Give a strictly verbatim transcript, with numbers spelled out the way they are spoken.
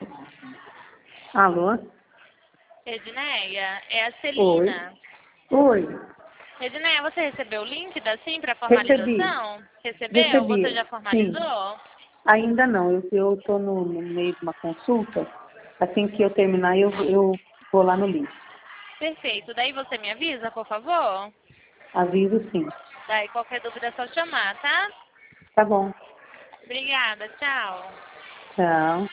Alô? Edneia, é a Celina. Oi. Oi. Edneia, você recebeu o link da Sim para Recebi. formalização? Recebeu? Recebi. Você já Sim. formalizou? Ainda não. Eu estou no, no meio de uma consulta. Assim que eu terminar, eu, eu vou lá no link. Perfeito. Daí você me avisa, por favor? Aviso sim. Daí qualquer dúvida é só chamar, tá? Tá bom. Obrigada, tchau. Tchau.